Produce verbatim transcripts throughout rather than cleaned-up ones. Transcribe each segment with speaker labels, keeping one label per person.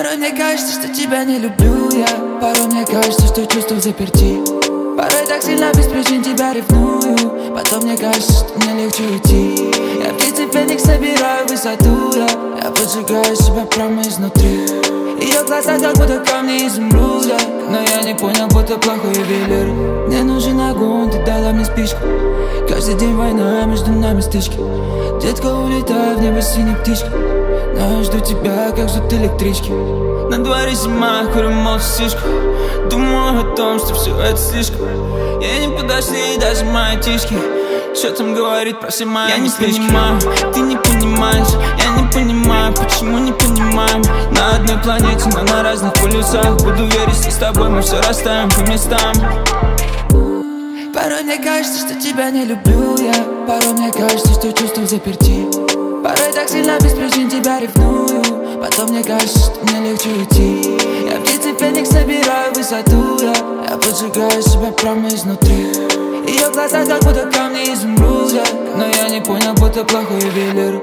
Speaker 1: Порой мне кажется, что тебя не люблю я. Порой мне кажется, что чувства заперти. Порой так сильно без причин тебя ревную. Потом мне кажется, что мне легче уйти. Я птица феникс, собираю высоту я. Я поджигаю себя прямо изнутри. Ее глаза как будто камни изумруда. Но я не понял, будто плохой ювелир. Мне нужен огонь, ты дала мне спичку. Каждый день война, между нами стычки. Детка, улетай в небо синей птичка. Но я жду тебя, как ждут электрички. На дворе зима, курю молча сишку. Думаю о том, что все это слишком. Ей не подошли даже мои тишки. Что там говорит про все мои Я не понимаю, ты не понимаешь. Я не понимаю, почему не понимаем. На одной планете, но на разных полюсах. Буду верить, что с тобой мы все расставим по местам. Порой мне кажется, что тебя не люблю я. Порой мне кажется, что чувства заперти. Порой так сильно без причин тебя ревную. Потом мне кажется, что мне легче уйти. Я птица феникс, собираю высоту я. Я поджигаю себя прямо изнутри. Ее глаза как будто камни изумруда. Но я не понял, будто плохой ювелир.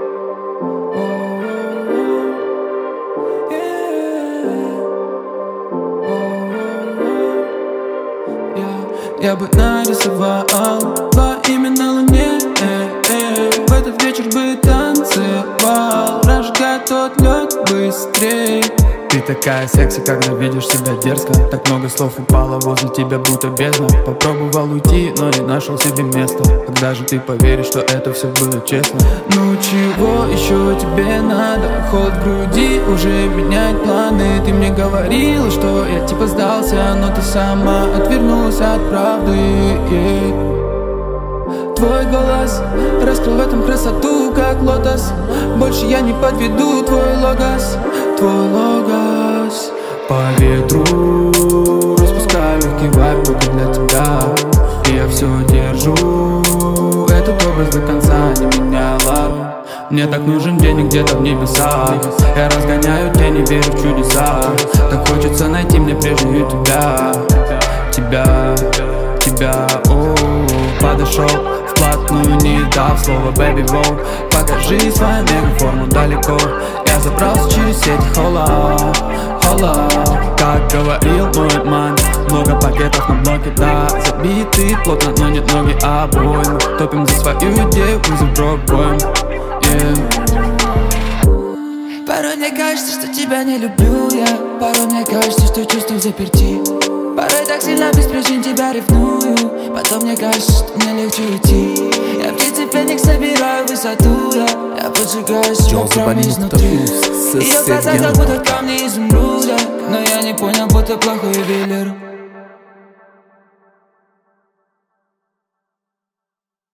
Speaker 1: Я бы нарисовал два имя на луне, э, э. В этот вечер бы танцевал, разжигай тот лед быстрей.
Speaker 2: Ты такая секси, когда видишь себя дерзко. Так много слов упало возле тебя, будто бездна. Попробовал уйти, но не нашел себе места. Когда же ты поверишь, что это все было честно?
Speaker 1: Ну чего еще тебе надо? Холод в груди, уже менять планы. Ты мне говорила, что я типа сдался, но ты сама отвернулась от правды, yeah. Твой голос раскрыл в этом красоту, как лотос. Больше я не подведу твой логос, твой логос.
Speaker 2: По ветру распускаю легкий вайб только для тебя. И я все держу этот образ до конца, не меняла. Мне так нужен денег где-то в небесах. Я разгоняю тени, верю в чудеса. Так хочется найти мне прежнюю тебя. Тебя, тебя, о, подошел вплотную, не дав слова baby wow. Покажи свою мегаформу далеко. Я забрался через сеть хола, хола. Как говорил мой ман, много пакетов на блоке, да. Забиты плотно, но нет ноги обоим. Топим за свою идею, вызов пробуем, yeah.
Speaker 1: Порой мне кажется, что тебя не люблю я. Порой мне кажется, что чувства заперти. Порой так сильно без причин тебя ревную. Потом мне кажется, что мне легче уйти. Я птица феникс, собираю высоту я. Я поджигаю себя прямо изнутри. Ее глаза как будто камни изумруда. Но я не понял, будто плохой ювелир.